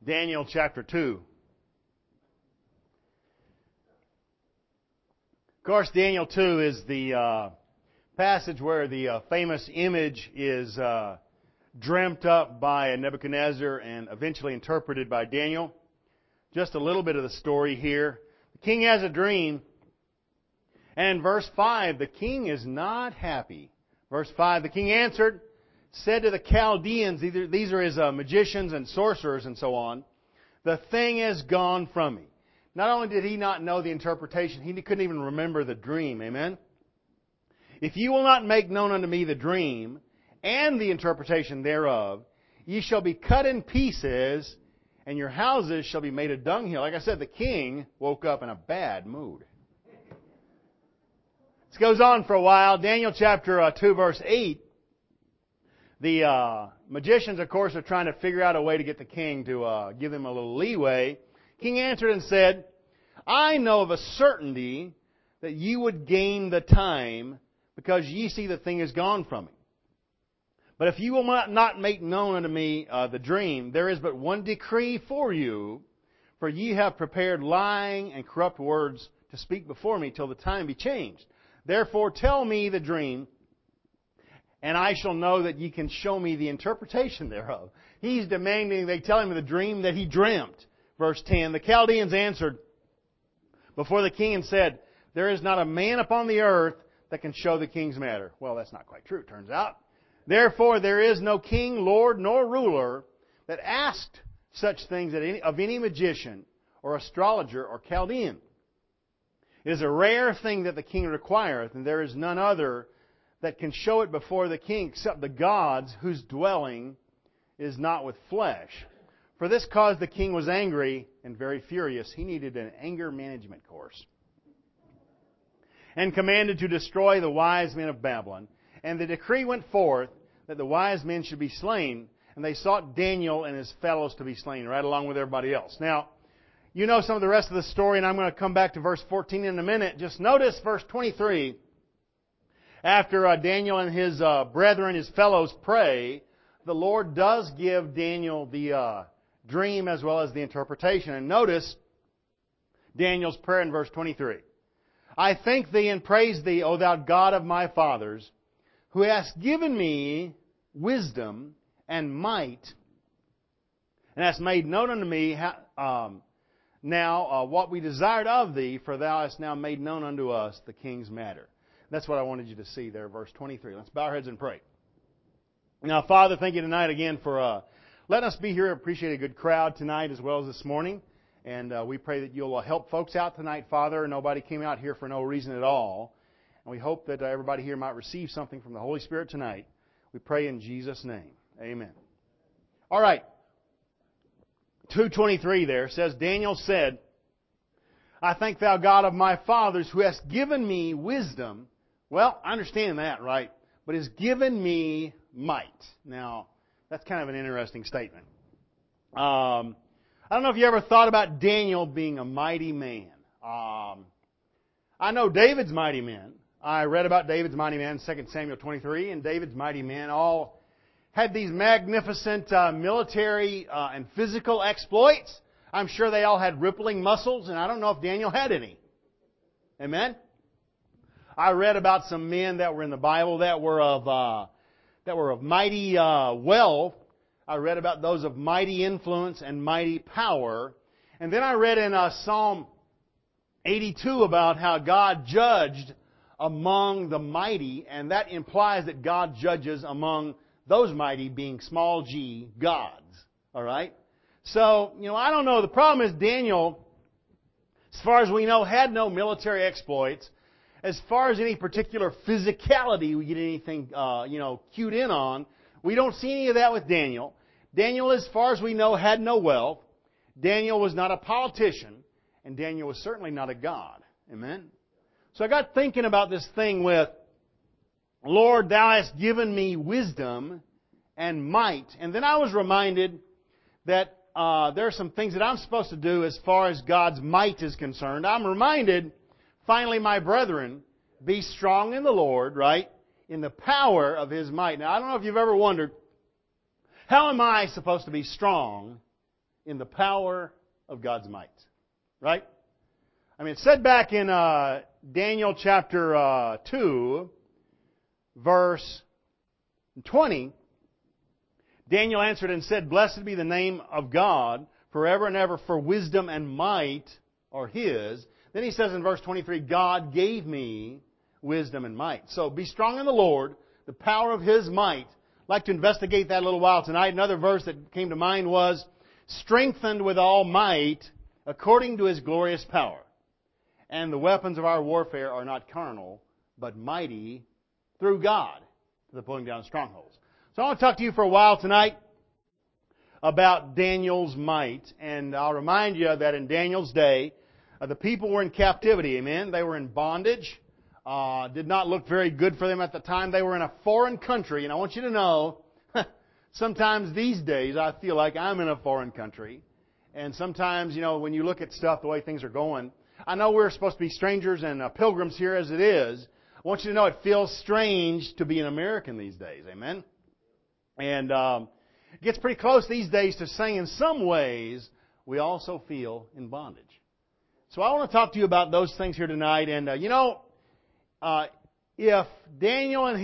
Daniel chapter 2. Of course, Daniel 2 is the passage where the famous image is dreamt up by Nebuchadnezzar and eventually interpreted by Daniel. Just a little bit of the story here. The king has a dream, and in verse 5, the king is not happy. Verse 5, the king answered, said to the Chaldeans, these are his magicians and sorcerers and so on, the thing is gone from me. Not only did he not know the interpretation, he couldn't even remember the dream. Amen? If you will not make known unto me the dream and the interpretation thereof, ye shall be cut in pieces, and your houses shall be made a dunghill. Like I said, the king woke up in a bad mood. This goes on for a while. Daniel chapter 2 verse 8. The magicians, of course, are trying to figure out a way to get the king to give them a little leeway. King answered and said, I know of a certainty that ye would gain the time, because ye see the thing is gone from me. But if you will not make known unto me the dream, there is but one decree for you, for ye have prepared lying and corrupt words to speak before me till the time be changed. Therefore tell me the dream, and I shall know that ye can show me the interpretation thereof. He's demanding they tell him the dream that he dreamt. Verse 10, the Chaldeans answered before the king and said, there is not a man upon the earth that can show the king's matter. Well, that's not quite true, it turns out. Therefore there is no king, lord, nor ruler that asked such things of any magician or astrologer or Chaldean. It is a rare thing that the king requireth, and there is none other that can show it before the king except the gods whose dwelling is not with flesh. For this cause the king was angry and very furious. He needed an anger management course. And commanded to destroy the wise men of Babylon. And the decree went forth that the wise men should be slain. And they sought Daniel and his fellows to be slain, right along with everybody else. Now, you know some of the rest of the story, and I'm going to come back to verse 14 in a minute. Just notice verse 23. After Daniel and his brethren, his fellows, pray, the Lord does give Daniel the dream as well as the interpretation. And notice Daniel's prayer in verse 23. I thank thee and praise thee, O thou God of my fathers, who hast given me wisdom and might, and hast made known unto me what we desired of thee, for thou hast now made known unto us the king's matter. That's what I wanted you to see there, verse 23. Let's bow our heads and pray. Now, Father, thank you tonight again for letting us be here. Appreciate a good crowd tonight as well as this morning. And we pray that you'll help folks out tonight, Father. Nobody came out here for no reason at all. And we hope that everybody here might receive something from the Holy Spirit tonight. We pray in Jesus' name. Amen. All right. 2:23 there says, Daniel said, I thank thou God of my fathers, who hast given me wisdom. Well, I understand that, right? But has given me might. Now, that's kind of an interesting statement. I don't know if you ever thought about Daniel being a mighty man. I know David's mighty men. I read about David's mighty men in 2 Samuel 23, and David's mighty men all had these magnificent military and physical exploits. I'm sure they all had rippling muscles, and I don't know if Daniel had any. Amen? I read about some men that were in the Bible that were of mighty wealth. I read about those of mighty influence and mighty power. And then I read in Psalm 82 about how God judged among the mighty, and that implies that God judges among those mighty being small g, gods. All right? So, I don't know. The problem is Daniel, as far as we know, had no military exploits. As far as any particular physicality we get anything, cued in on, we don't see any of that with Daniel. Daniel, as far as we know, had no wealth. Daniel was not a politician. And Daniel was certainly not a god. Amen? So I got thinking about this thing with, Lord, thou hast given me wisdom and might. And then I was reminded that there are some things that I'm supposed to do as far as God's might is concerned. I'm reminded, finally, my brethren, be strong in the Lord, right? In the power of His might. Now, I don't know if you've ever wondered, how am I supposed to be strong in the power of God's might. Right? I mean, it said back in Daniel chapter 2, verse 20, Daniel answered and said, "Blessed be the name of God forever and ever, for wisdom and might are His." Then he says in verse 23, "God gave me wisdom and might." So be strong in the Lord, the power of His might. I'd like to investigate that a little while tonight. Another verse that came to mind was, "Strengthened with all might according to His glorious power. And the weapons of our warfare are not carnal, but mighty through God to the pulling down of strongholds." So I want to talk to you for a while tonight about Daniel's might. And I'll remind you that in Daniel's day, the people were in captivity. Amen? They were in bondage. Did not look very good for them at the time. They were in a foreign country. And I want you to know, sometimes these days I feel like I'm in a foreign country. And sometimes, when you look at stuff, the way things are going, I know we're supposed to be strangers and pilgrims here as it is. I want you to know it feels strange to be an American these days. Amen? And it gets pretty close these days to saying in some ways we also feel in bondage. So I want to talk to you about those things here tonight. And, if Daniel and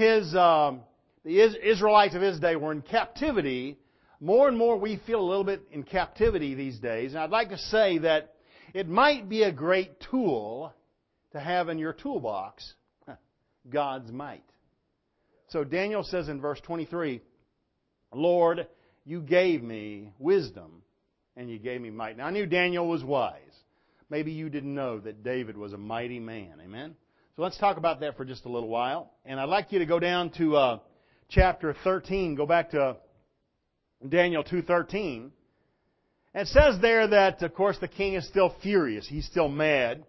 the Israelites of his day were in captivity, more and more we feel a little bit in captivity these days. And I'd like to say that it might be a great tool to have in your toolbox, God's might. So Daniel says in verse 23, "Lord, you gave me wisdom and you gave me might." Now I knew Daniel was wise. Maybe you didn't know that David was a mighty man. Amen? So let's talk about that for just a little while. And I'd like you to go down to chapter 13. Go back to Daniel 2:13. And it says there that, of course, the king is still furious. He's still mad.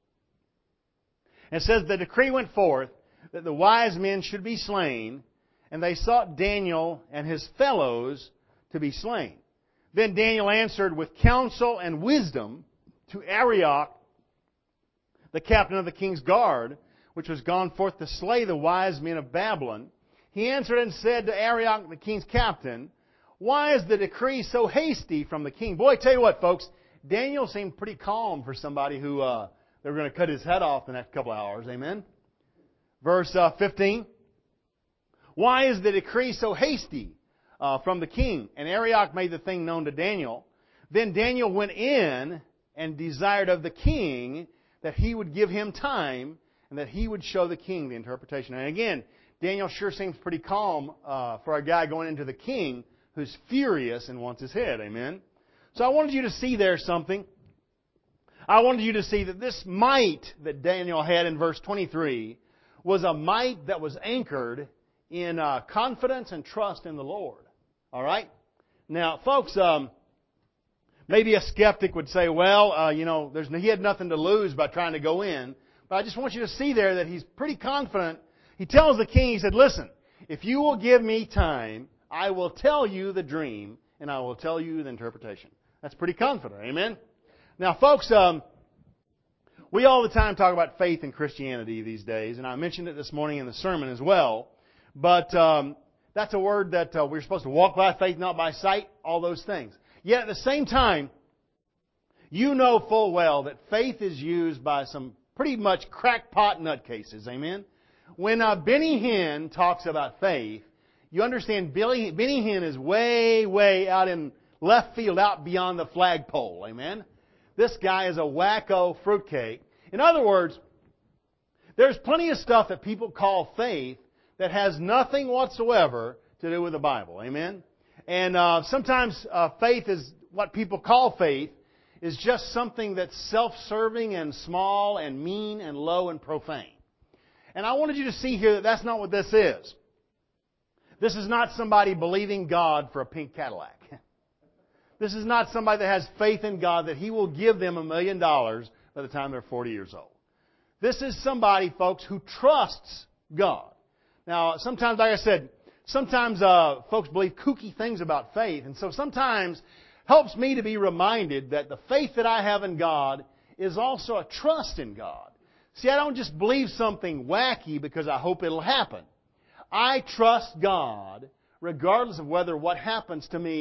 And it says, "The decree went forth that the wise men should be slain, and they sought Daniel and his fellows to be slain. Then Daniel answered with counsel and wisdom to Arioch, the captain of the king's guard, which was gone forth to slay the wise men of Babylon. He answered and said to Arioch, the king's captain, 'Why is the decree so hasty from the king?'" Boy, I tell you what, folks, Daniel seemed pretty calm for somebody who they were going to cut his head off the next couple of hours. Amen? Verse 15. "Why is the decree so hasty from the king?" And Arioch made the thing known to Daniel. Then Daniel went in and desired of the king that he would give him time and that he would show the king the interpretation. And again, Daniel sure seems pretty calm for a guy going into the king who's furious and wants his head. Amen? So I wanted you to see there something. I wanted you to see that this might that Daniel had in verse 23 was a might that was anchored in confidence and trust in the Lord. All right? Now, folks, maybe a skeptic would say, well, he had nothing to lose by trying to go in. But I just want you to see there that he's pretty confident. He tells the king, he said, "Listen, if you will give me time, I will tell you the dream and I will tell you the interpretation." That's pretty confident. Amen? Now, folks, we all the time talk about faith in Christianity these days, and I mentioned it this morning in the sermon as well. But that's a word that we're supposed to walk by faith, not by sight, all those things. Yet at the same time, you know full well that faith is used by some pretty much crackpot nutcases. Amen? When Benny Hinn talks about faith, you understand Benny Hinn is way, way out in left field, out beyond the flagpole. Amen? This guy is a wacko fruitcake. In other words, there's plenty of stuff that people call faith that has nothing whatsoever to do with the Bible. Amen? And sometimes faith is what people call faith is just something that's self-serving and small and mean and low and profane. And I wanted you to see here that that's not what this is. This is not somebody believing God for a pink Cadillac. This is not somebody that has faith in God that He will give them $1 million by the time they're 40 years old. This is somebody, folks, who trusts God. Now, sometimes, like I said, sometimes folks believe kooky things about faith. And so sometimes helps me to be reminded that the faith that I have in God is also a trust in God. See, I don't just believe something wacky because I hope it'll happen. I trust God regardless of whether what happens to me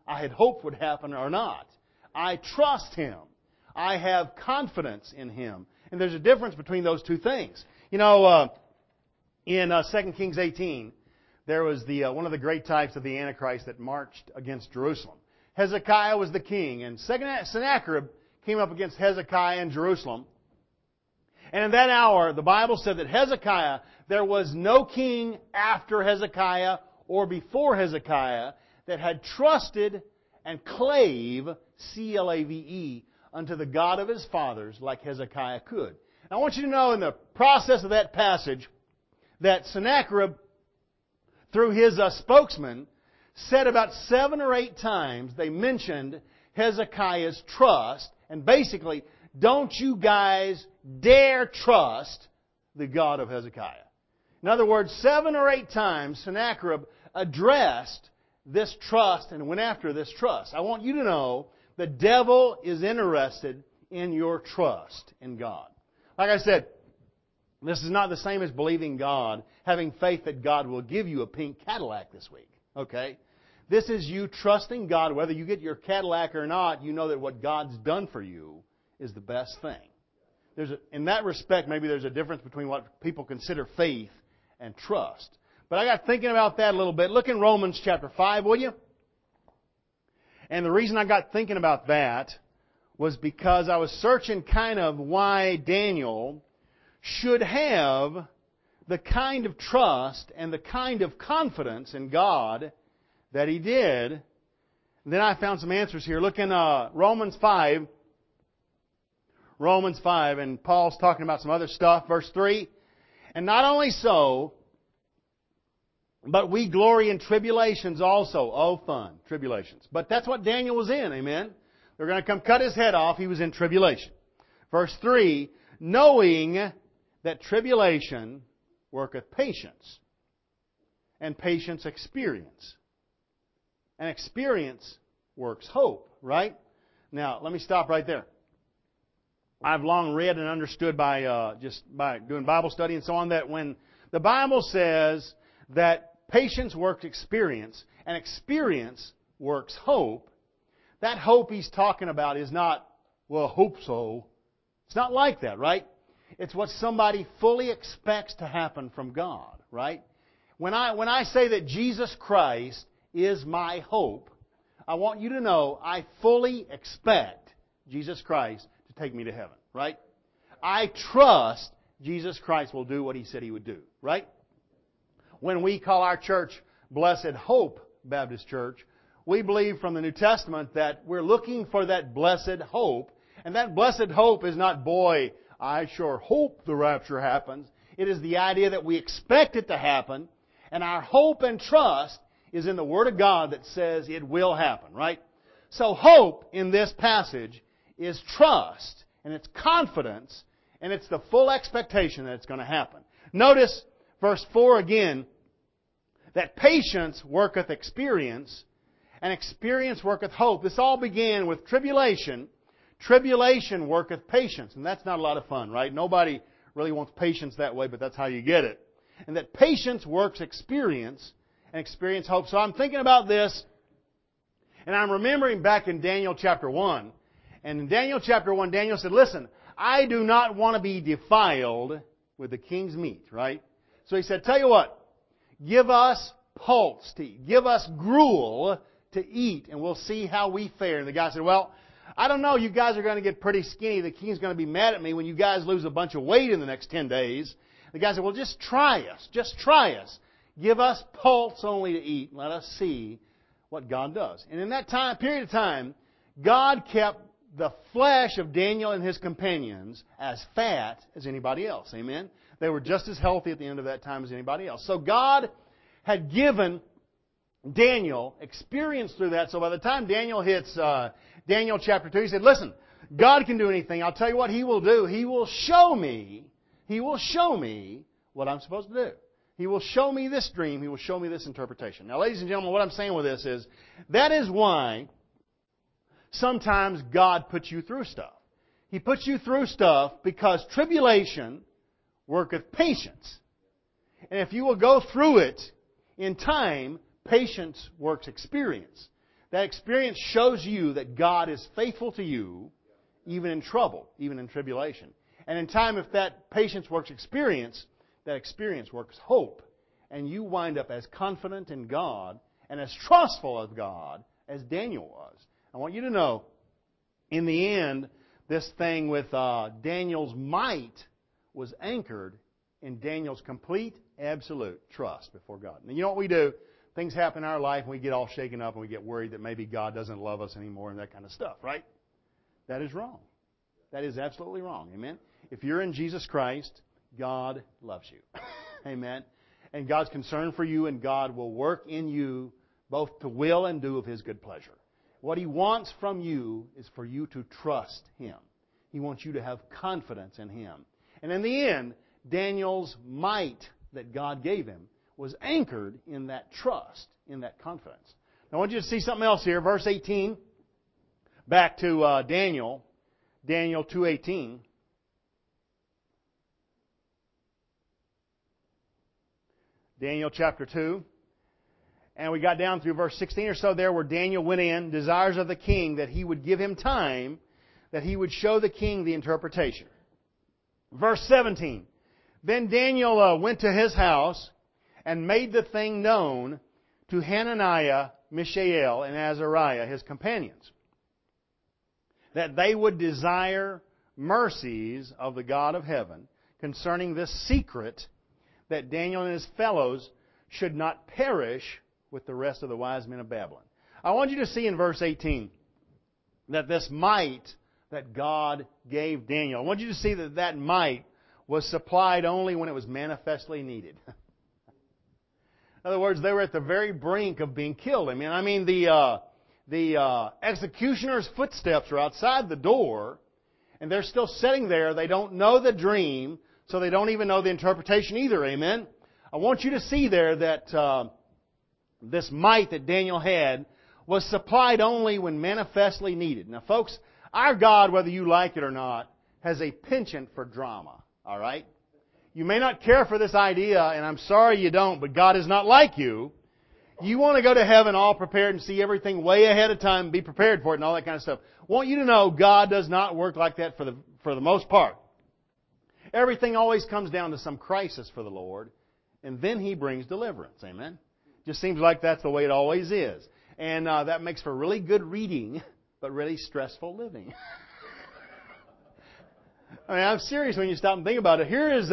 I had hoped would happen or not. I trust Him. I have confidence in Him. And there's a difference between those two things. You know, in 2 Kings 18, there was one of the great types of the Antichrist that marched against Jerusalem. Hezekiah was the king, and Sennacherib came up against Hezekiah in Jerusalem. And in that hour, the Bible said that Hezekiah, there was no king after Hezekiah or before Hezekiah that had trusted and clave, C-L-A-V-E, unto the God of his fathers like Hezekiah could. Now, I want you to know in the process of that passage that Sennacherib, through his spokesman, said about 7 or 8 times they mentioned Hezekiah's trust, and basically, don't you guys dare trust the God of Hezekiah. In other words, 7 or 8 times Sennacherib addressed this trust and went after this trust. I want you to know the devil is interested in your trust in God. Like I said, this is not the same as believing God, having faith that God will give you a pink Cadillac this week. Okay? This is you trusting God. Whether you get your Cadillac or not, you know that what God's done for you is the best thing. In that respect, maybe there's a difference between what people consider faith and trust. But I got thinking about that a little bit. Look in Romans chapter 5, will you? And the reason I got thinking about that was because I was searching kind of why Daniel should have the kind of trust and the kind of confidence in God that he did. And then I found some answers here. Look in Romans 5. Romans 5, and Paul's talking about some other stuff. Verse 3, and not only so, but we glory in tribulations also. Oh, fun, tribulations. But that's what Daniel was in, amen? They're going to come cut his head off. He was in tribulation. Verse 3, knowing that tribulation worketh patience, and patience experience. And experience works hope, right? Now, let me stop right there. I've long read and understood by doing Bible study and so on that when the Bible says that patience works experience and experience works hope, that hope he's talking about is not, well, hope so. It's not like that, right? It's what somebody fully expects to happen from God, right? When I say that Jesus Christ is my hope, I want you to know I fully expect Jesus Christ to take me to heaven, right? I trust Jesus Christ will do what He said He would do, right? When we call our church Blessed Hope Baptist Church, we believe from the New Testament that we're looking for that blessed hope. And that blessed hope is not, boy, I sure hope the rapture happens. It is the idea that we expect it to happen, and our hope and trust is in the Word of God that says it will happen, right? So hope in this passage is trust, and it's confidence, and it's the full expectation that it's going to happen. Notice verse 4 again, that patience worketh experience, and experience worketh hope. This all began with tribulation. Tribulation worketh patience. And that's not a lot of fun, right? Nobody really wants patience that way, but that's how you get it. And that patience works experience, and experience hope. So I'm thinking about this, and I'm remembering back in Daniel chapter 1. And in Daniel chapter 1, Daniel said, listen, I do not want to be defiled with the king's meat, right? So he said, tell you what, give us pulse to eat. Give us gruel to eat, and we'll see how we fare. And the guy said, well, I don't know, you guys are going to get pretty skinny. The king's going to be mad at me when you guys lose a bunch of weight in the next 10 days. The guy said, well, just try us. Just try us. Give us pulse only to eat, and let us see what God does. And in that period of time, God kept the flesh of Daniel and his companions as fat as anybody else. Amen? They were just as healthy at the end of that time as anybody else. So God had given Daniel experience through that. So by the time Daniel hits Daniel chapter 2, he said, listen, God can do anything. I'll tell you what He will do. He will show me what I'm supposed to do. He will show me this dream. He will show me this interpretation. Now, ladies and gentlemen, what I'm saying with this is, that is why sometimes God puts you through stuff. He puts you through stuff because tribulation worketh patience. And if you will go through it in time, patience works experience. That experience shows you that God is faithful to you, even in trouble, even in tribulation. And in time, if that patience works experience, that experience works hope. And you wind up as confident in God and as trustful of God as Daniel was. I want you to know, in the end, this thing with Daniel's might was anchored in Daniel's complete, absolute trust before God. And you know what we do? Things happen in our life and we get all shaken up and we get worried that maybe God doesn't love us anymore and that kind of stuff, right? That is wrong. That is absolutely wrong. Amen? If you're in Jesus Christ, God loves you. Amen? And God's concerned for you, and God will work in you both to will and do of His good pleasure. What He wants from you is for you to trust Him. He wants you to have confidence in Him. And in the end, Daniel's might that God gave him was anchored in that trust, in that confidence. Now I want you to see something else here. Verse 18, back to Daniel 2:18. Daniel chapter 2. And we got down through verse 16 or so there where Daniel went in, desires of the king that he would give him time, that he would show the king the interpretation. Verse 17. Then Daniel went to his house and made the thing known to Hananiah, Mishael, and Azariah, his companions, that they would desire mercies of the God of heaven concerning this secret, that Daniel and his fellows should not perish with the rest of the wise men of Babylon. I want you to see in verse 18 that this might that God gave Daniel, I want you to see that that might was supplied only when it was manifestly needed. In other words, they were at the very brink of being killed. I mean, the executioner's footsteps are outside the door, and they're still sitting there. They don't know the dream, so they don't even know the interpretation either. Amen? I want you to see there that this might that Daniel had was supplied only when manifestly needed. Now, folks, our God, whether you like it or not, has a penchant for drama. All right? You may not care for this idea, and I'm sorry you don't, but God is not like you. You want to go to heaven all prepared and see everything way ahead of time, be prepared for it and all that kind of stuff. I want you to know God does not work like that for the most part. Everything always comes down to some crisis for the Lord, and then He brings deliverance. Amen? Just seems like that's the way it always is. And that makes for really good reading, but really stressful living. I mean, I'm serious when you stop and think about it. Here's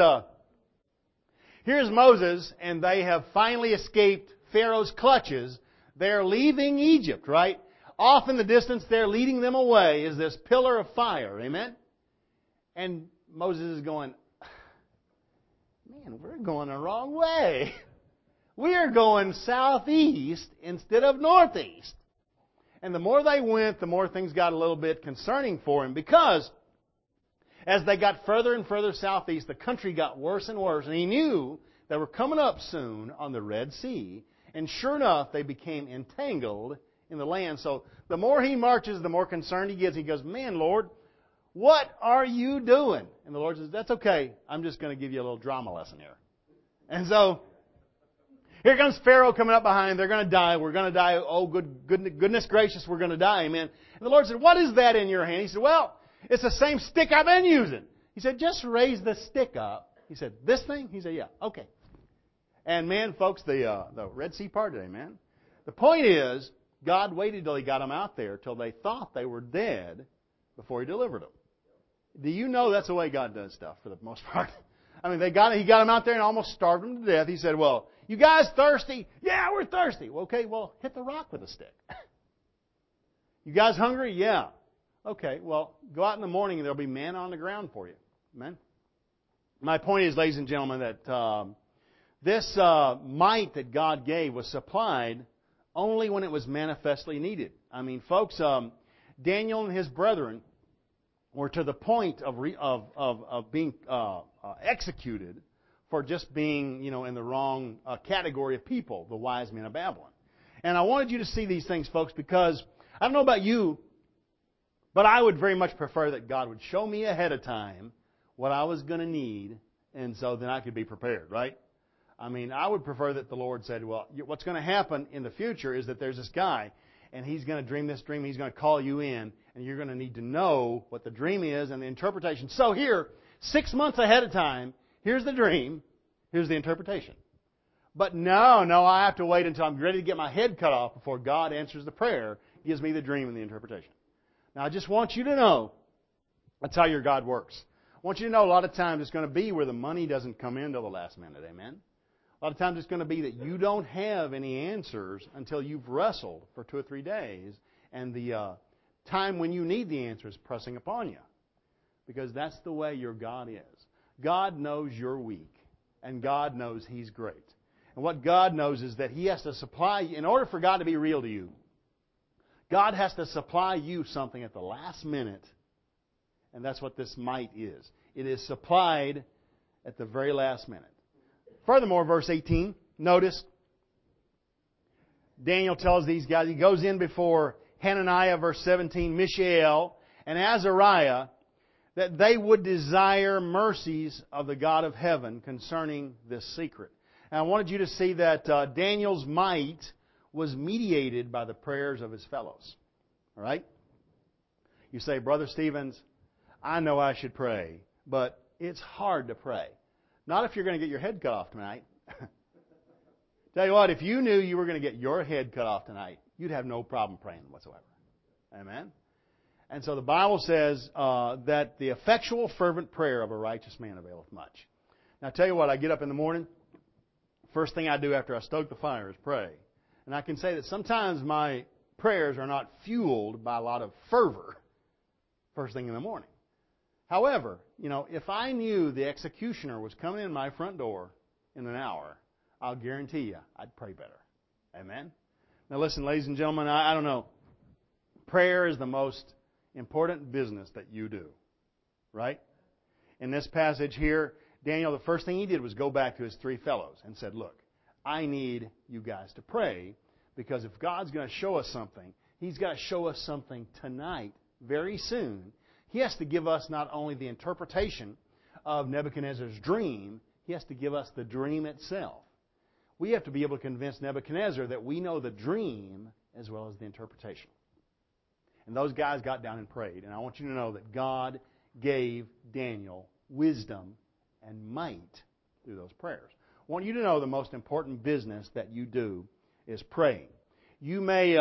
Moses, and they have finally escaped Pharaoh's clutches. They're leaving Egypt, right? Off in the distance, they're leading them away is this pillar of fire. Amen? And Moses is going, man, we're going the wrong way. We are going southeast instead of northeast. And the more they went, the more things got a little bit concerning for him, because as they got further and further southeast, the country got worse and worse. And he knew they were coming up soon on the Red Sea. And sure enough, they became entangled in the land. So the more he marches, the more concerned he gets. He goes, man, Lord, what are you doing? And the Lord says, that's okay. I'm just going to give you a little drama lesson here. And so here comes Pharaoh coming up behind. They're going to die. We're going to die. Oh, goodness gracious, we're going to die. Amen. And the Lord said, what is that in your hand? He said, well, it's the same stick I've been using. He said, just raise the stick up. He said, this thing? He said, yeah, okay. And man, folks, the Red Sea parted, amen. The point is, God waited till He got them out there, till they thought they were dead, before He delivered them. Do you know that's the way God does stuff for the most part? I mean, He got them out there and almost starved them to death. He said, well, you guys thirsty? Yeah, we're thirsty. Well, okay, well, hit the rock with a stick. You guys hungry? Yeah. Okay, well, go out in the morning and there'll be manna on the ground for you. Amen? My point is, ladies and gentlemen, that this might that God gave was supplied only when it was manifestly needed. I mean, folks, Daniel and his brethren were to the point of being executed for just being, in the wrong category of people, the wise men of Babylon. And I wanted you to see these things, folks, because I don't know about you, but I would very much prefer that God would show me ahead of time what I was going to need, and so then I could be prepared, right? I mean, I would prefer that the Lord said, well, what's going to happen in the future is that there's this guy, and he's going to dream this dream. He's going to call you in, and you're going to need to know what the dream is and the interpretation. So here, 6 months ahead of time, here's the dream, here's the interpretation. But no, I have to wait until I'm ready to get my head cut off before God answers the prayer, gives me the dream and the interpretation. Now, I just want you to know that's how your God works. I want you to know a lot of times it's going to be where the money doesn't come in till the last minute. Amen? A lot of times it's going to be that you don't have any answers until you've wrestled for 2 or 3 days, and the time when you need the answer is pressing upon you. Because that's the way your God is. God knows you're weak, and God knows He's great. And what God knows is that He has to supply you, in order for God to be real to you, God has to supply you something at the last minute, and that's what this might is. It is supplied at the very last minute. Furthermore, verse 18, notice, Daniel tells these guys, he goes in before Hananiah, verse 17, Mishael, and Azariah, that they would desire mercies of the God of heaven concerning this secret. And I wanted you to see that Daniel's might was mediated by the prayers of his fellows. All right? You say, Brother Stevens, I know I should pray, but it's hard to pray. Not if you're going to get your head cut off tonight. Tell you what, if you knew you were going to get your head cut off tonight, you'd have no problem praying whatsoever. Amen? And so the Bible says that the effectual, fervent prayer of a righteous man availeth much. Now, I tell you what, I get up in the morning, first thing I do after I stoke the fire is pray. And I can say that sometimes my prayers are not fueled by a lot of fervor first thing in the morning. However, if I knew the executioner was coming in my front door in an hour, I'll guarantee you I'd pray better. Amen? Now listen, ladies and gentlemen, I don't know. Prayer is the most important business that you do. Right? In this passage here, Daniel, the first thing he did was go back to his 3 fellows and said, look, I need you guys to pray, because if God's going to show us something, He's got to show us something tonight, very soon. He has to give us not only the interpretation of Nebuchadnezzar's dream, he has to give us the dream itself. We have to be able to convince Nebuchadnezzar that we know the dream as well as the interpretation. And those guys got down and prayed. And I want you to know that God gave Daniel wisdom and might through those prayers. I want you to know the most important business that you do is praying. You may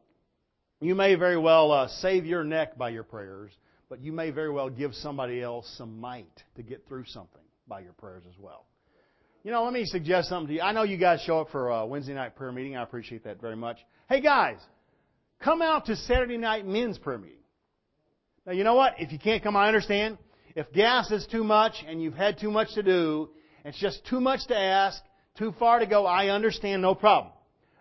very well save your neck by your prayers, but you may very well give somebody else some might to get through something by your prayers as well. Let me suggest something to you. I know you guys show up for a Wednesday night prayer meeting. I appreciate that very much. Hey guys, come out to Saturday night men's prayer meeting. Now you know what? If you can't come, I understand. If gas is too much and you've had too much to do, it's just too much to ask, too far to go, I understand, no problem.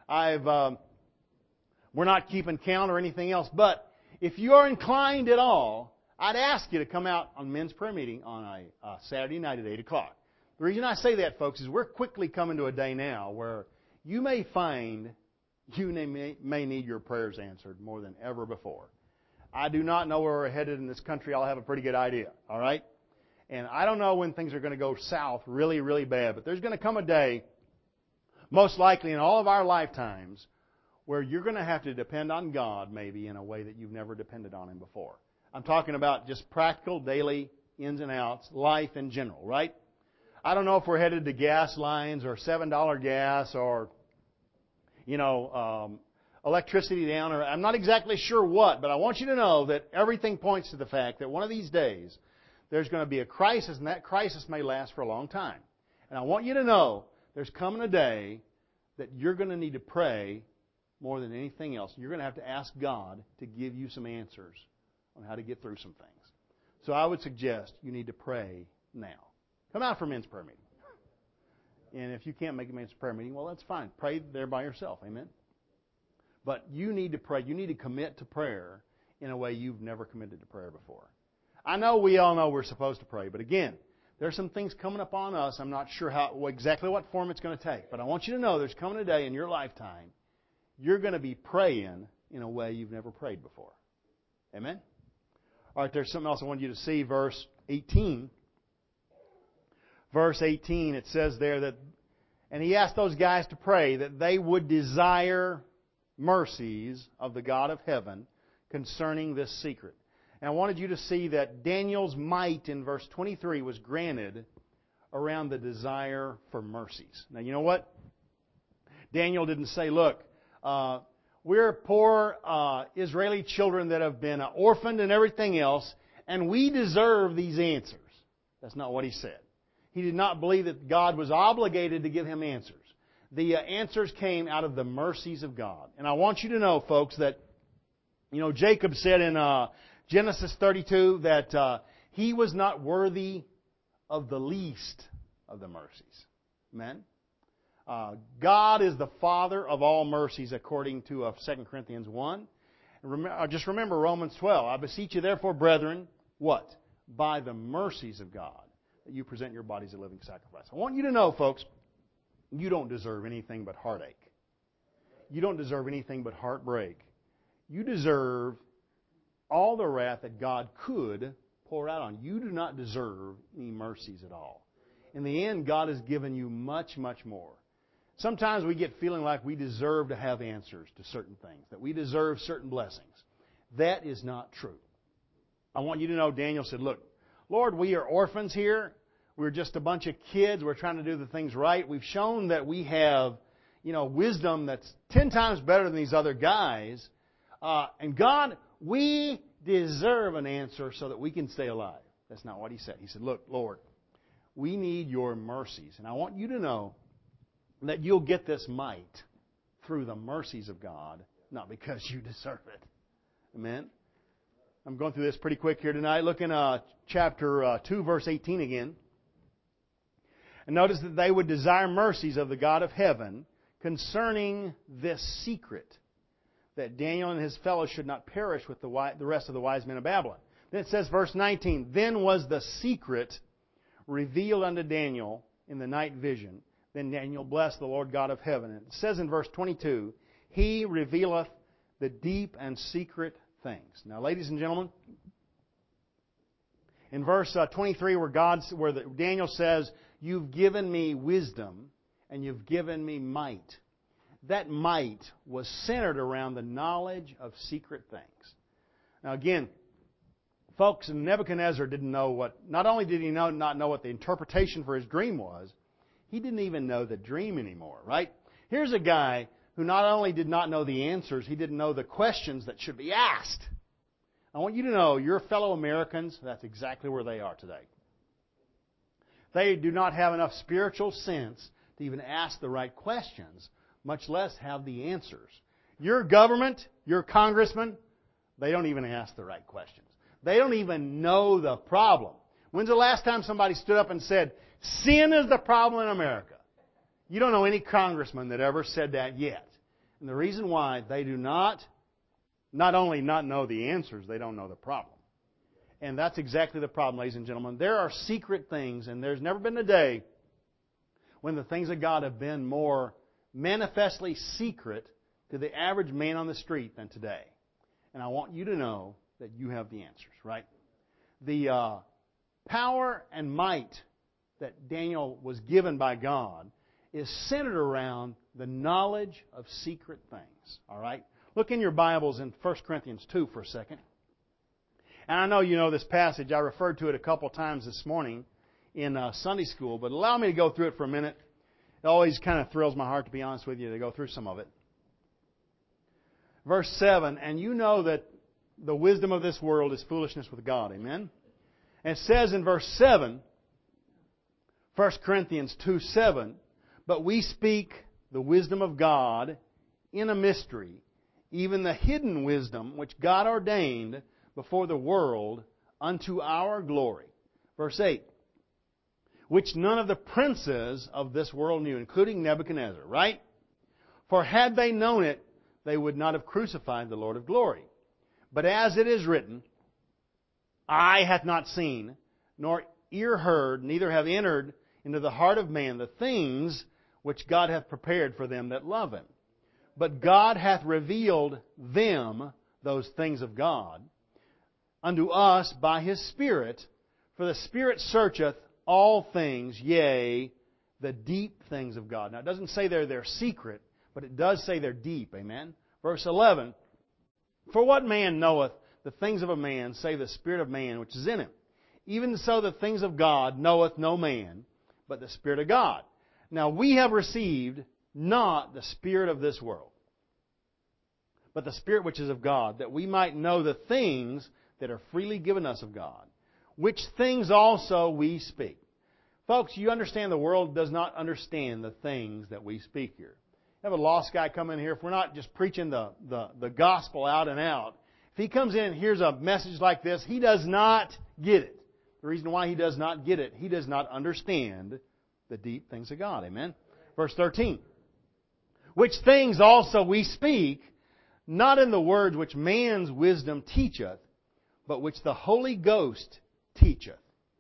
We're not keeping count or anything else, but if you are inclined at all, I'd ask you to come out on men's prayer meeting on a Saturday night at 8 o'clock. The reason I say that, folks, is we're quickly coming to a day now where you may find you may need your prayers answered more than ever before. I do not know where we're headed in this country. I'll have a pretty good idea, all right? And I don't know when things are going to go south really, really bad, but there's going to come a day, most likely in all of our lifetimes, where you're going to have to depend on God maybe in a way that you've never depended on Him before. I'm talking about just practical, daily ins and outs, life in general, right? I don't know if we're headed to gas lines or $7 gas or, electricity down, or I'm not exactly sure what, but I want you to know that everything points to the fact that one of these days there's going to be a crisis, and that crisis may last for a long time. And I want you to know there's coming a day that you're going to need to pray more than anything else. You're going to have to ask God to give you some answers on how to get through some things. So I would suggest you need to pray now. Come out for men's prayer meeting. And if you can't make a men's prayer meeting, well, that's fine. Pray there by yourself. Amen? But you need to pray. You need to commit to prayer in a way you've never committed to prayer before. I know we all know we're supposed to pray, but again, there's some things coming up on us. I'm not sure exactly what form it's going to take, but I want you to know there's coming a day in your lifetime you're going to be praying in a way you've never prayed before. Amen? All right, there's something else I want you to see, verse 18. Verse 18, it says there that, and he asked those guys to pray that they would desire mercies of the God of heaven concerning this secret. And I wanted you to see that Daniel's might in verse 23 was granted around the desire for mercies. Now, you know what? Daniel didn't say, look, we're poor Israeli children that have been orphaned and everything else, and we deserve these answers. That's not what he said. He did not believe that God was obligated to give him answers. The answers came out of the mercies of God. And I want you to know, folks, that, Jacob said in Genesis 32 that he was not worthy of the least of the mercies. Amen? God is the Father of all mercies, according to 2 Corinthians 1. Just remember Romans 12. I beseech you, therefore, brethren, what? By the mercies of God, that you present your bodies a living sacrifice. I want you to know, folks, you don't deserve anything but heartache. You don't deserve anything but heartbreak. You deserve all the wrath that God could pour out on you. You do not deserve any mercies at all. In the end, God has given you much, much more. Sometimes we get feeling like we deserve to have answers to certain things, that we deserve certain blessings. That is not true. I want you to know, Daniel said, look, Lord, we are orphans here. We're just a bunch of kids. We're trying to do the things right. We've shown that we have, wisdom that's 10 times better than these other guys. And God, we deserve an answer so that we can stay alive. That's not what he said. He said, look, Lord, we need your mercies. And I want you to know that you'll get this might through the mercies of God, not because you deserve it. Amen? I'm going through this pretty quick here tonight. Look in chapter 2, verse 18 again. And notice that they would desire mercies of the God of heaven concerning this secret, that Daniel and his fellows should not perish with the rest of the wise men of Babylon. Then it says, verse 19, then was the secret revealed unto Daniel in the night vision. Then Daniel blessed the Lord God of heaven. And it says in verse 22, He revealeth the deep and secret things. Now, ladies and gentlemen, in verse 23 where Daniel says, you've given me wisdom and you've given me might. That might was centered around the knowledge of secret things. Now again, folks, Nebuchadnezzar didn't know not only did he not know what the interpretation for his dream was, he didn't even know the dream anymore, right? Here's a guy who not only did not know the answers, he didn't know the questions that should be asked. I want you to know, your fellow Americans, that's exactly where they are today. They do not have enough spiritual sense to even ask the right questions, much less have the answers. Your government, your congressman, they don't even ask the right questions. They don't even know the problem. When's the last time somebody stood up and said, sin is the problem in America? You don't know any congressman that ever said that yet. And the reason why, they do not only not know the answers, they don't know the problem. And that's exactly the problem, ladies and gentlemen. There are secret things, and there's never been a day when the things of God have been more manifestly secret to the average man on the street than today. And I want you to know that you have the answers, right? The power and might that Daniel was given by God is centered around the knowledge of secret things. All right? Look in your Bibles in 1 Corinthians 2 for a second. And I know you know this passage. I referred to it a couple times this morning in Sunday school, but allow me to go through it for a minute. It always kind of thrills my heart, to be honest with you, to go through some of it. Verse 7, and you know that the wisdom of this world is foolishness with God. Amen? And it says in verse 7, 1 Corinthians 2:7, but we speak the wisdom of God in a mystery, even the hidden wisdom which God ordained before the world unto our glory. Verse 8, which none of the princes of this world knew, including Nebuchadnezzar, right? For had they known it, they would not have crucified the Lord of glory. But as it is written, eye hath not seen, nor ear heard, neither have entered into the heart of man the things which God hath prepared for them that love Him. But God hath revealed them, those things of God, unto us by His Spirit. For the Spirit searcheth all things, yea, the deep things of God. Now it doesn't say they're secret, but it does say they're deep. Amen? Verse 11, for what man knoweth the things of a man, save the spirit of man which is in him? Even so the things of God knoweth no man, but the Spirit of God. Now we have received not the spirit of this world, but the Spirit which is of God, that we might know the things that are freely given us of God, which things also we speak. Folks, you understand the world does not understand the things that we speak here. Have a lost guy come in here, if we're not just preaching the gospel out and out, if he comes in and hears a message like this, he does not get it. The reason why he does not get it, he does not understand the deep things of God. Amen? Verse 13. Which things also we speak, not in the words which man's wisdom teacheth, but which the Holy Ghost teacheth.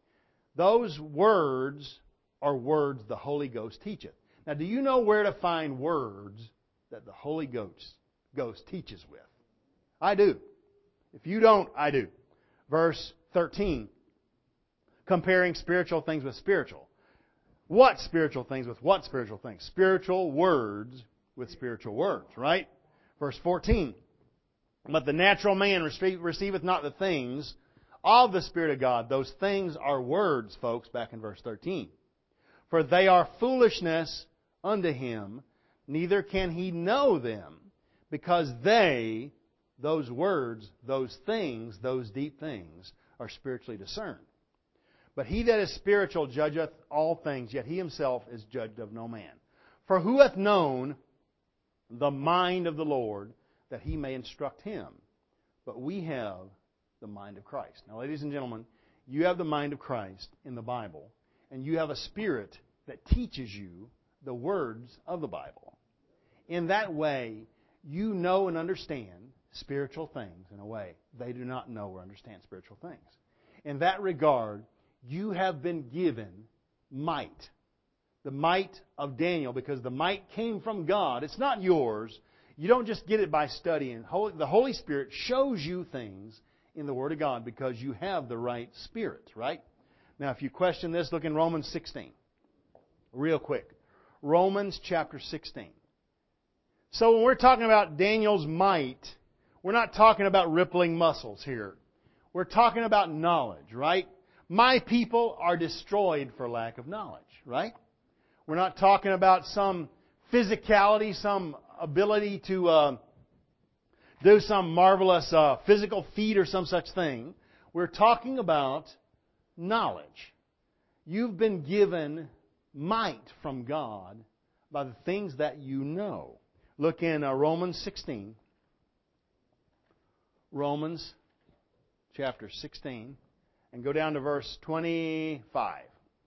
Those words are words the Holy Ghost teacheth. Now, do you know where to find words that the Holy Ghost teaches with? I do. If you don't, I do. Verse 13. Comparing spiritual things with spiritual. What spiritual things with what spiritual things? Spiritual words with spiritual words, right? Verse 14. But the natural man receiveth not the things of the Spirit of God. Those things are words, folks, back in verse 13. For they are foolishness unto him, neither can he know them, because they, those words, those things, those deep things, are spiritually discerned. But he that is spiritual judgeth all things, yet he himself is judged of no man. For who hath known the mind of the Lord, that he may instruct him? But we have the mind of Christ. Now, ladies and gentlemen, you have the mind of Christ in the Bible, and you have a Spirit that teaches you the words of the Bible. In that way, you know and understand spiritual things in a way they do not know or understand spiritual things. In that regard, you have been given might. The might of Daniel, because the might came from God. It's not yours. You don't just get it by studying. The Holy Spirit shows you things in the Word of God because you have the right spirit, right? Now, if you question this, look in Romans 16. Real quick. Romans chapter 16. So when we're talking about Daniel's might, we're not talking about rippling muscles here. We're talking about knowledge, right? My people are destroyed for lack of knowledge, right? We're not talking about some physicality, some ability to do some marvelous physical feat or some such thing. We're talking about knowledge. You've been given might from God by the things that you know. Look in Romans 16. Romans chapter 16. And go down to verse 25.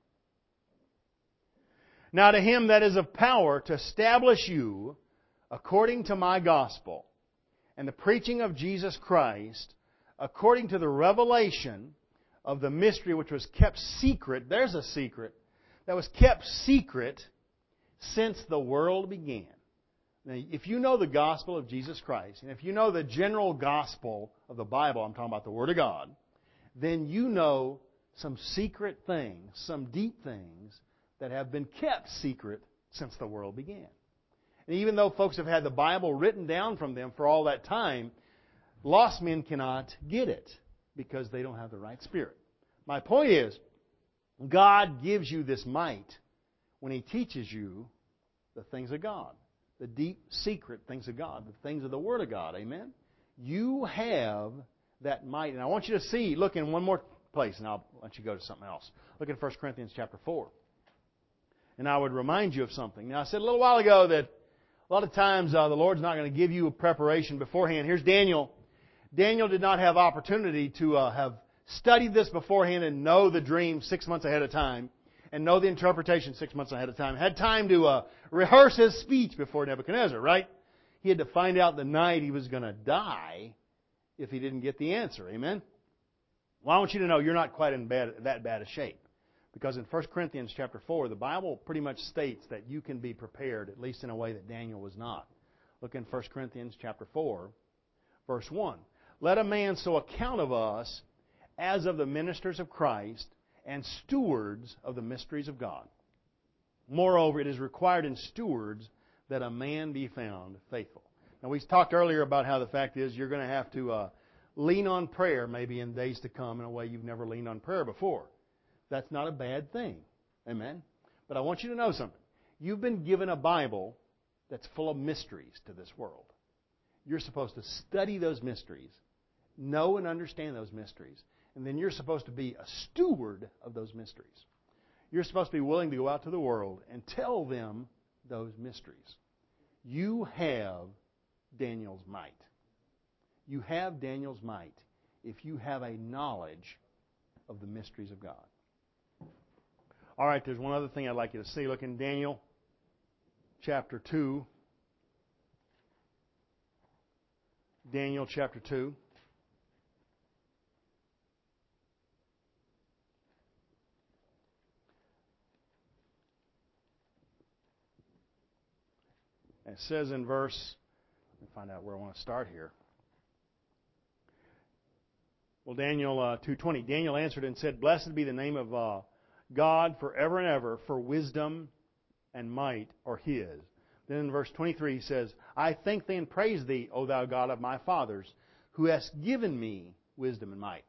Now to him that is of power to establish you according to my gospel and the preaching of Jesus Christ, according to the revelation of the mystery which was kept secret. There's a secret that was kept secret since the world began. Now, if you know the gospel of Jesus Christ, and if you know the general gospel of the Bible, I'm talking about the Word of God, then you know some secret things, some deep things that have been kept secret since the world began. And even though folks have had the Bible written down from them for all that time, lost men cannot get it because they don't have the right spirit. My point is, God gives you this might when He teaches you the things of God, the deep secret things of God, the things of the Word of God. Amen? You have that might. And I want you to see, look in one more place, and I'll let you go to something else. Look at 1 Corinthians chapter 4. And I would remind you of something. Now, I said a little while ago that a lot of times the Lord's not going to give you a preparation beforehand. Here's Daniel. Daniel did not have opportunity to have studied this beforehand and know the dream 6 months ahead of time and know the interpretation 6 months ahead of time. Had time to rehearse his speech before Nebuchadnezzar, right? He had to find out the night he was going to die if he didn't get the answer. Amen? Well, I want you to know you're not quite in that bad a shape. Because in 1 Corinthians chapter 4, the Bible pretty much states that you can be prepared, at least in a way that Daniel was not. Look in 1 Corinthians chapter 4, verse 1. Let a man so account of us as of the ministers of Christ and stewards of the mysteries of God. Moreover, it is required in stewards that a man be found faithful. Now, we talked earlier about how the fact is you're going to have to lean on prayer maybe in days to come in a way you've never leaned on prayer before. That's not a bad thing. Amen? But I want you to know something. You've been given a Bible that's full of mysteries to this world. You're supposed to study those mysteries, know and understand those mysteries, and then you're supposed to be a steward of those mysteries. You're supposed to be willing to go out to the world and tell them those mysteries. You have Daniel's might. You have Daniel's might if you have a knowledge of the mysteries of God. All right, there's one other thing I'd like you to see. Look in Daniel chapter 2. Daniel chapter 2. It says in verse, let me find out where I want to start here. Well, Daniel 2:20. Daniel answered and said, "Blessed be the name of God forever and ever, for wisdom and might are His." Then in verse 23 he says, "I thank thee and praise thee, O thou God of my fathers, who hast given me wisdom and might."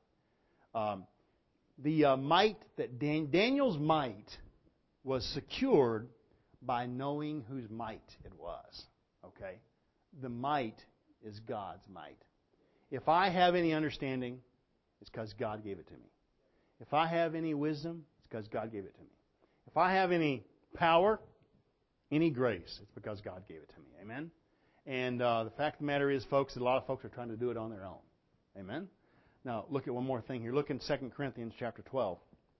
Daniel's might was secured by knowing whose might it was. Okay? The might is God's might. If I have any understanding, it's because God gave it to me. If I have any wisdom, it's because God gave it to me. If I have any power, any grace, it's because God gave it to me. Amen? And the fact of the matter is, folks, that a lot of folks are trying to do it on their own. Amen? Now, look at one more thing here. Look in 2 Corinthians chapter 12.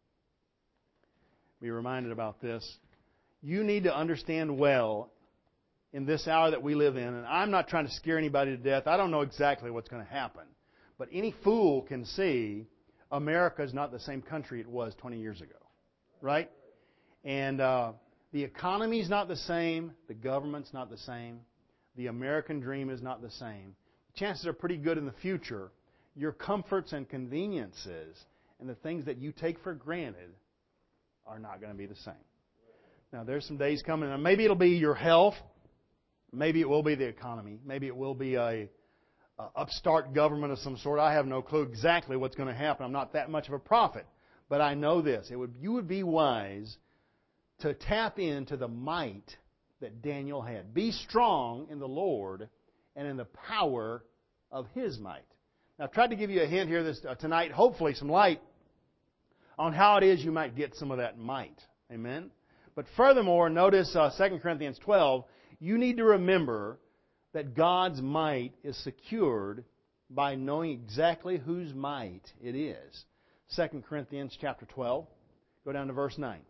Be reminded about this. You need to understand well in this hour that we live in, and I'm not trying to scare anybody to death. I don't know exactly what's going to happen. But any fool can see America is not the same country it was 20 years ago. Right? And the economy's not the same. The government's not the same. The American dream is not the same. Chances are pretty good in the future. Your comforts and conveniences and the things that you take for granted are not going to be the same. Now, there's some days coming, and maybe it'll be your health. Maybe it will be the economy. Maybe it will be a upstart government of some sort. I have no clue exactly what's going to happen. I'm not that much of a prophet. But I know this. You would be wise to tap into the might that Daniel had. Be strong in the Lord and in the power of His might. Now, I've tried to give you a hint here tonight, hopefully some light on how it is you might get some of that might. Amen? But furthermore, notice 2 Corinthians 12, you need to remember that God's might is secured by knowing exactly whose might it is. 2 Corinthians chapter 12, go down to verse 9.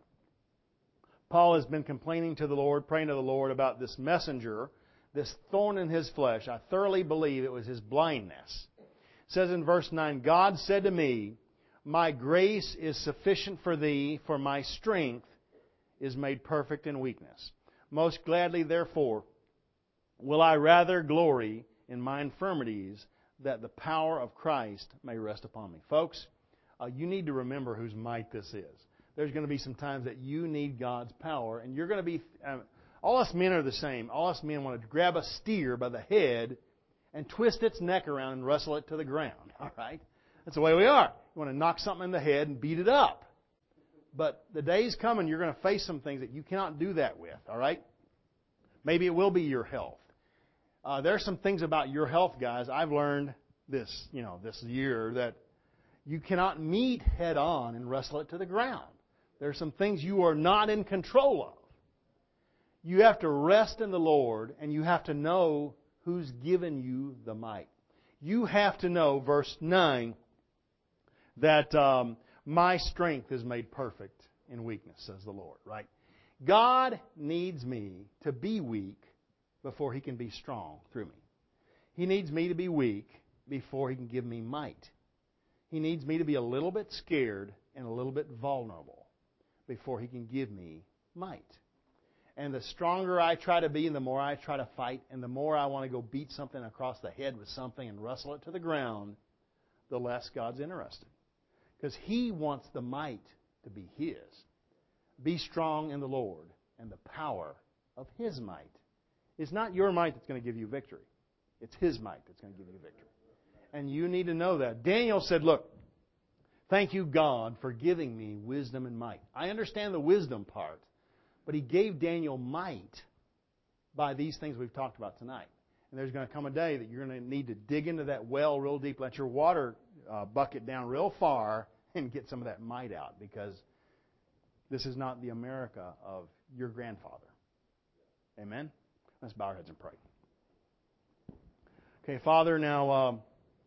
Paul has been complaining to the Lord, praying to the Lord about this messenger, this thorn in his flesh. I thoroughly believe it was his blindness. It says in verse 9, God said to me, my grace is sufficient for thee, for my strength is made perfect in weakness. Most gladly, therefore, will I rather glory in my infirmities, that the power of Christ may rest upon me. Folks, you need to remember whose might this is. There's going to be some times that you need God's power, and you're going to be... all us men are the same. All us men want to grab a steer by the head and twist its neck around and wrestle it to the ground. All right? That's the way we are. You want to knock something in the head and beat it up. But the day's coming, you're going to face some things that you cannot do that with. All right? Maybe it will be your health. There are some things about your health, guys. I've learned this year that you cannot meet head on and wrestle it to the ground. There are some things you are not in control of. You have to rest in the Lord, and you have to know who's given you the might. You have to know, verse 9, that my strength is made perfect in weakness, says the Lord. Right? God needs me to be weak before He can be strong through me. He needs me to be weak before He can give me might. He needs me to be a little bit scared and a little bit vulnerable before He can give me might. And the stronger I try to be and the more I try to fight and the more I want to go beat something across the head with something and wrestle it to the ground, the less God's interested. Because He wants the might to be His. Be strong in the Lord and the power of His might. It's not your might that's going to give you victory. It's His might that's going to give you the victory. And you need to know that. Daniel said, look, thank you, God, for giving me wisdom and might. I understand the wisdom part, but He gave Daniel might by these things we've talked about tonight. And there's going to come a day that you're going to need to dig into that well real deep, let your water bucket down real far, and get some of that might out, because this is not the America of your grandfather. Amen? Let's bow our heads and pray. Okay, Father, now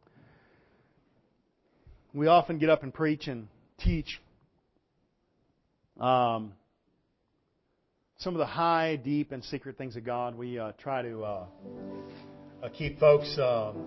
we often get up and preach and teach some of the high, deep, and secret things of God. We try to keep folks,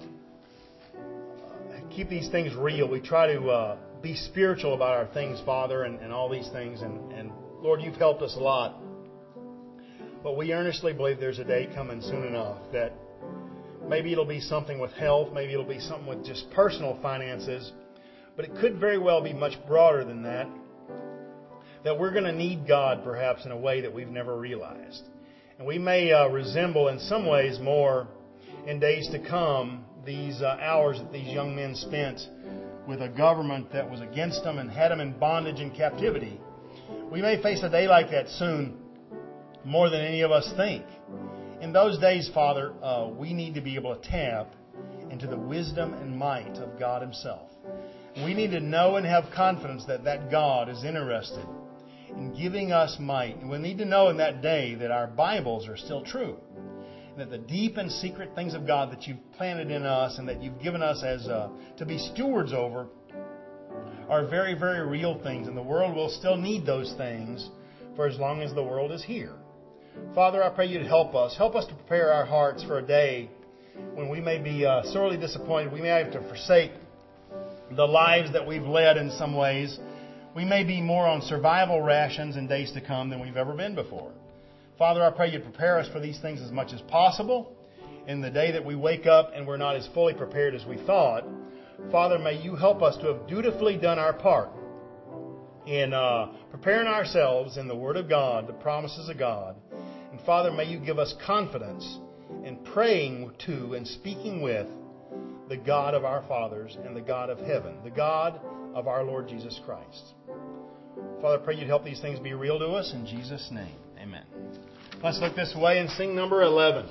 keep these things real. We try to be spiritual about our things, Father, and all these things. And Lord, You've helped us a lot. But we earnestly believe there's a day coming soon enough that maybe it'll be something with health, maybe it'll be something with just personal finances, but it could very well be much broader than that. That we're going to need God perhaps in a way that we've never realized. And we may resemble in some ways more in days to come these hours that these young men spent with a government that was against them and had them in bondage and captivity. We may face a day like that soon, more than any of us think. In those days, Father, we need to be able to tap into the wisdom and might of God Himself. We need to know and have confidence that that God is interested in giving us might. And we need to know in that day that our Bibles are still true. And that the deep and secret things of God that You've planted in us and that You've given us as to be stewards over are very, very real things. And the world will still need those things for as long as the world is here. Father, I pray You'd help us. Help us to prepare our hearts for a day when we may be sorely disappointed. We may have to forsake the lives that we've led in some ways. We may be more on survival rations in days to come than we've ever been before. Father, I pray You'd prepare us for these things as much as possible. In the day that we wake up and we're not as fully prepared as we thought, Father, may You help us to have dutifully done our part in preparing ourselves in the Word of God, the promises of God. And Father, may You give us confidence in praying to and speaking with the God of our fathers and the God of heaven, the God of our Lord Jesus Christ. Father, I pray You'd help these things be real to us. In Jesus' name, amen. Let's look this way and sing number 11.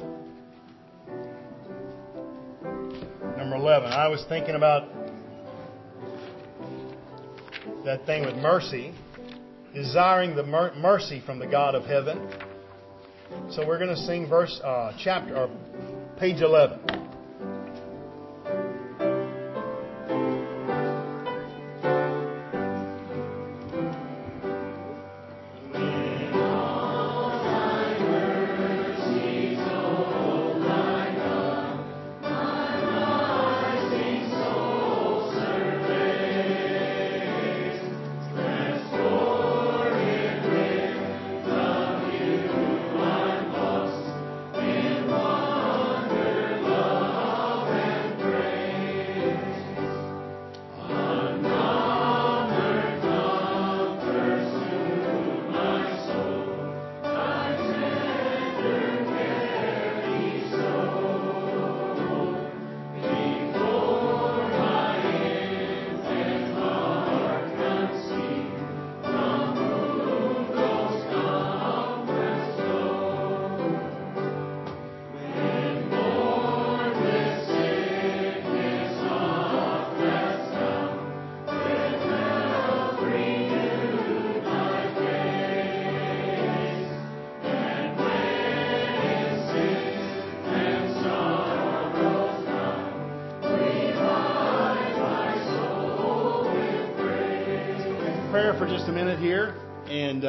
Number 11. I was thinking about that thing with mercy, desiring the mercy from the God of heaven. So we're going to sing page 11. For just a minute here, and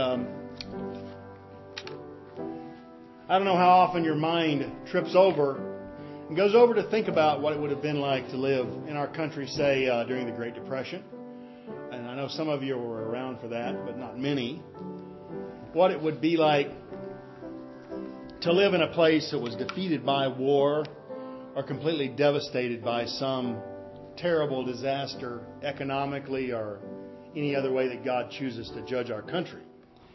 I don't know how often your mind trips over and goes over to think about what it would have been like to live in our country, say, during the Great Depression. And I know some of you were around for that, but not many. What it would be like to live in a place that was defeated by war or completely devastated by some terrible disaster economically or any other way that God chooses to judge our country.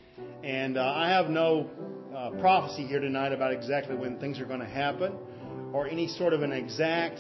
And I have no prophecy here tonight about exactly when things are going to happen or any sort of an exact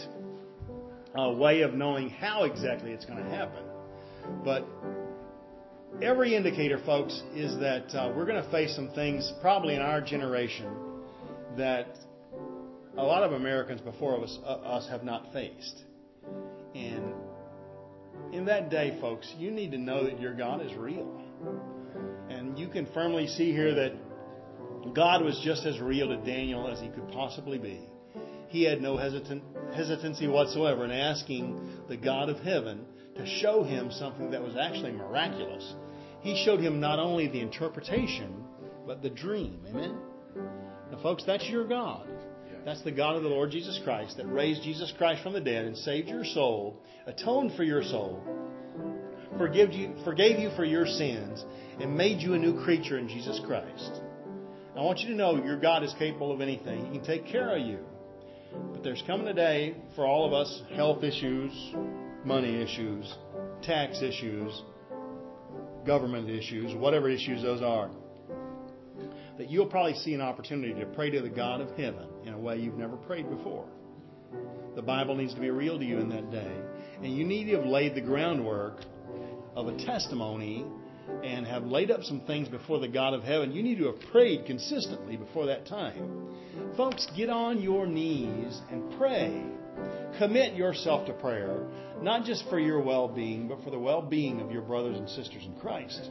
way of knowing how exactly it's going to happen. But every indicator, folks, is that we're going to face some things probably in our generation that a lot of Americans before us have not faced. And in that day, folks, you need to know that your God is real. And you can firmly see here that God was just as real to Daniel as he could possibly be. He had no hesitancy whatsoever in asking the God of heaven to show him something that was actually miraculous. He showed him not only the interpretation, but the dream. Amen? Now, folks, that's your God. That's the God of the Lord Jesus Christ that raised Jesus Christ from the dead and saved your soul, atoned for your soul, forgave you for your sins, and made you a new creature in Jesus Christ. I want you to know your God is capable of anything. He can take care of you. But there's coming a day for all of us, health issues, money issues, tax issues, government issues, whatever issues those are, that you'll probably see an opportunity to pray to the God of heaven in a way you've never prayed before. The Bible needs to be real to you in that day. And you need to have laid the groundwork of a testimony and have laid up some things before the God of heaven. You need to have prayed consistently before that time. Folks, get on your knees and pray. Commit yourself to prayer, not just for your well-being, but for the well-being of your brothers and sisters in Christ.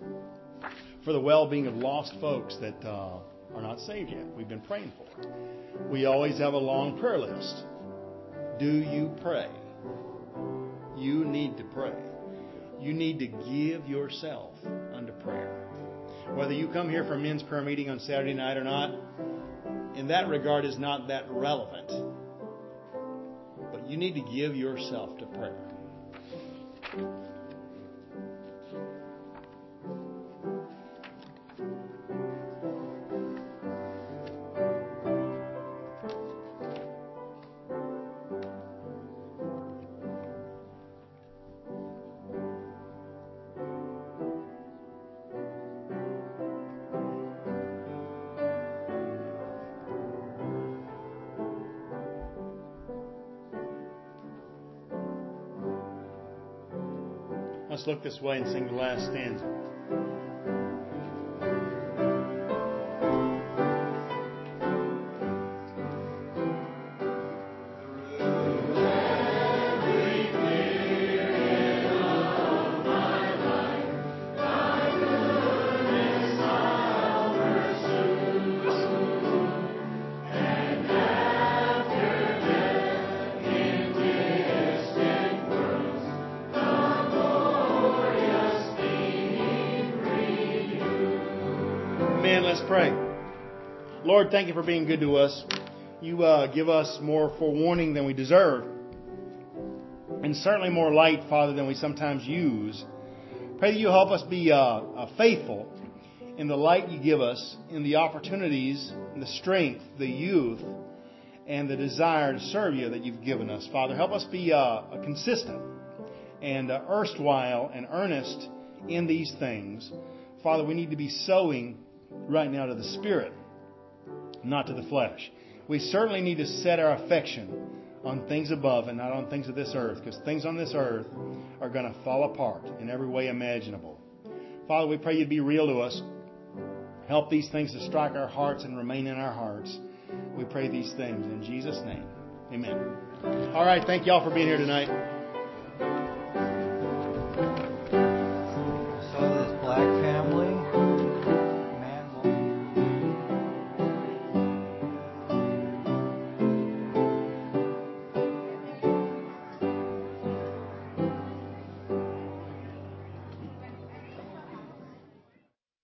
For the well-being of lost folks that are not saved yet. We've been praying for. We always have a long prayer list. Do you pray? You need to pray. You need to give yourself unto prayer. Whether you come here for a men's prayer meeting on Saturday night or not, in that regard is not that relevant. But you need to give yourself to prayer. Let's look this way and sing the last stanza. Let's pray. Lord, thank you for being good to us. You give us more forewarning than we deserve, and certainly more light, Father, than we sometimes use. Pray that you help us be faithful in the light you give us, in the opportunities, the strength, the youth, and the desire to serve you that you've given us. Father, help us be consistent and erstwhile and earnest in these things. Father, we need to be sowing right now to the Spirit, not to the flesh. We certainly need to set our affection on things above and not on things of this earth, because things on this earth are going to fall apart in every way imaginable. Father, we pray you'd be real to us. Help these things to strike our hearts and remain in our hearts. We pray these things in Jesus' name. Amen. All right, thank you all for being here tonight.